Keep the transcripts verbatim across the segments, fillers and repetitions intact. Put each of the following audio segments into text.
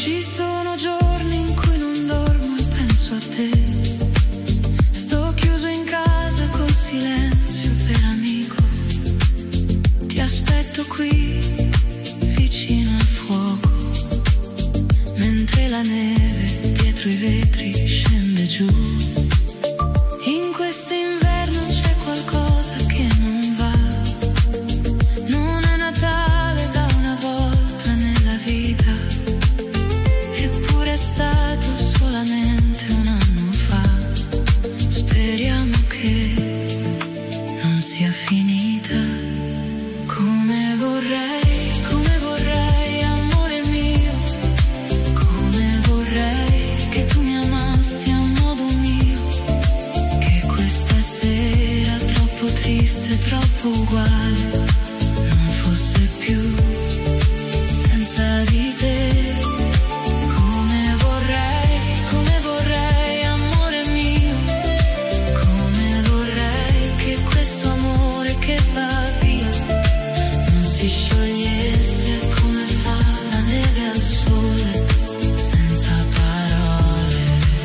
Ci sono giorni in cui non dormo e penso a te. Sto chiuso in casa col silenzio per amico. Ti aspetto qui vicino al fuoco, mentre la neve dietro i vetri scende giù. In quest'inverno c'è qualcosa che non va. Non è Natale da una volta nella vita, eppure è stato solamente un anno fa. Speriamo che non sia finita. Come vorrei, come vorrei, amore mio, come vorrei che tu mi amassi a modo mio, che questa sera troppo triste, troppo uguale non fosse più senza di te. Come vorrei, come vorrei, amore mio, come vorrei che questo amore che va via non si sciogliesse come fa la neve al sole, senza parole.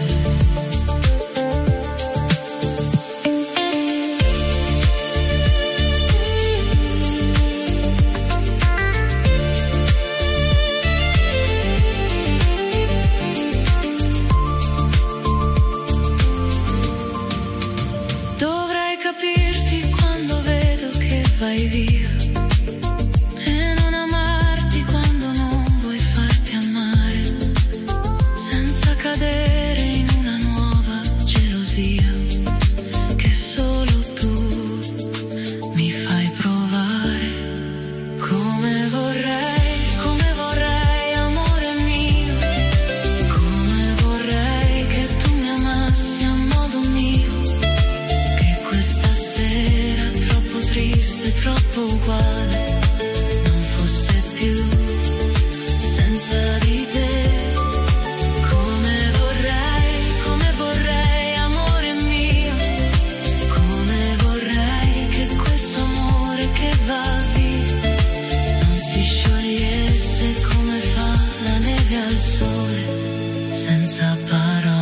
Dovrei capirti quando vedo che vai via e non amarti quando non vuoi farti amare, senza cadere in una nuova gelosia che solo tu mi fai provare. Come vorrei, come vorrei, amore mio, come vorrei che tu mi amassi a modo mio, che questa sera troppo triste, troppo uguale non fosse più senza di te. Come vorrei, come vorrei, amore mio, come vorrei che questo amore che va via non si sciogliesse come fa la neve al sole, senza parole.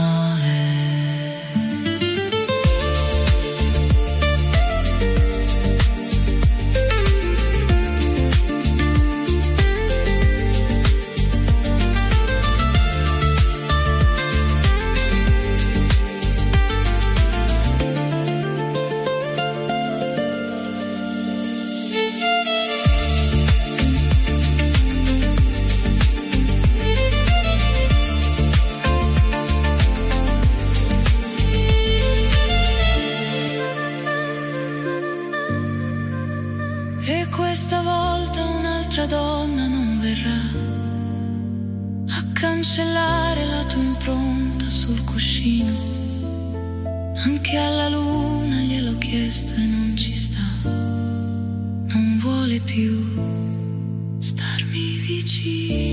E questa volta un'altra donna non verrà a cancellare la tua impronta sul cuscino. Anche alla luna gliel'ho chiesto e non ci sta. Non vuole più starmi vicino.